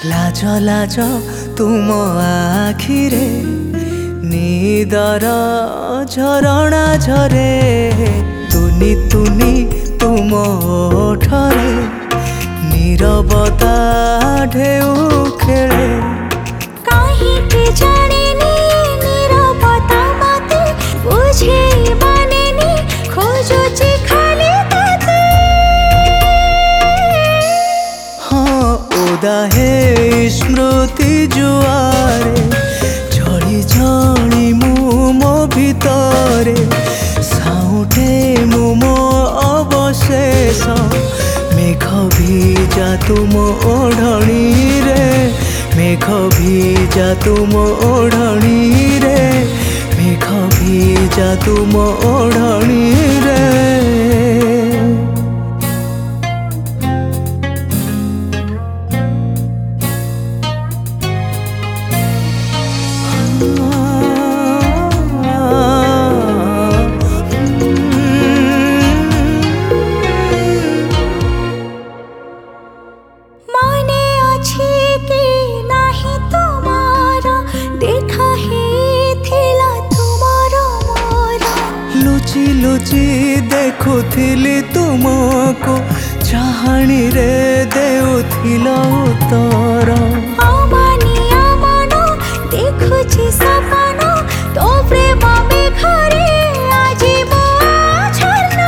लाज लाज तुम आखिरे निदर झरणा झरे तुनी तुनी तुम ओठरे नीरवता ढेउ खेले काहींकि जानिनी नीरवता मते बुझे मानेनी खोजुची खाली तते हाँ ओदा हे स्मृति जुआरे झड़ी झड़ी मो भितरे साउटे मो अवशेष मेघ भिजा तुम ओढ़णी रे मेघ भिजा तुम ओढ़णी रे मेघ भिजा तुम ओढ़णी रे माने अच्छी कि नाही तुम्हारा देखा ही थिला तुम्हारा मोरा लुचि लुचि देखुथिली तुमको चाहणी रे देउथिल उत्तर अमानिया मनो देखुची सपना तो प्रेम में घरे आजी मो झरना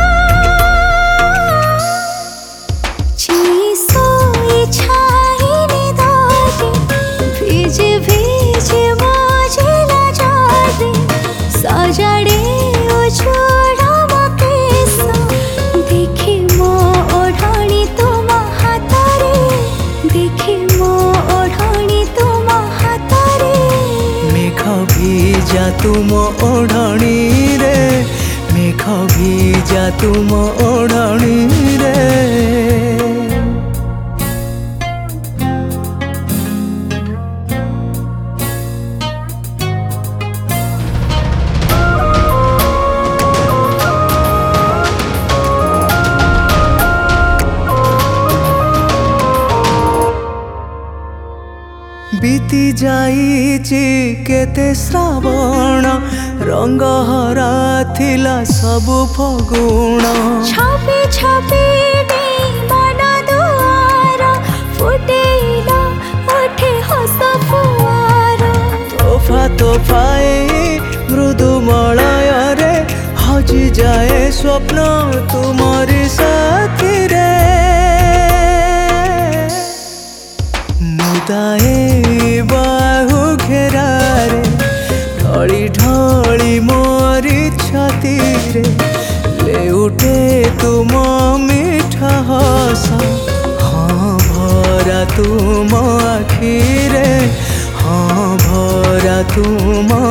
चीसो इच्छाई निदारे भिजे भिजे मुझे लजारे सजाड़े उछोड़ा मकेसा देखी मो ओढ़णी तुम हाथरे देखी मो ओढ़णी तुम हाथरे मेघ भिजा तुम ओढ़णी रे मेघ भिजा तुम ओढ़णी रे बीती जाइछि केते श्रावण रंग हरा थिला सबु फगुण छपे छपे मन दुआर फुटेला उठे हस फुआर तोफा तोफाए मृदु मलय रे हजि जाए स्वप्न तुमरी साथी रे मुदाए बाहु घेरारे ढली ढली मोरी छाती रे ले उठे तुम मीठा हस हाँ भरा तुम आखिरे हाँ भरा तुम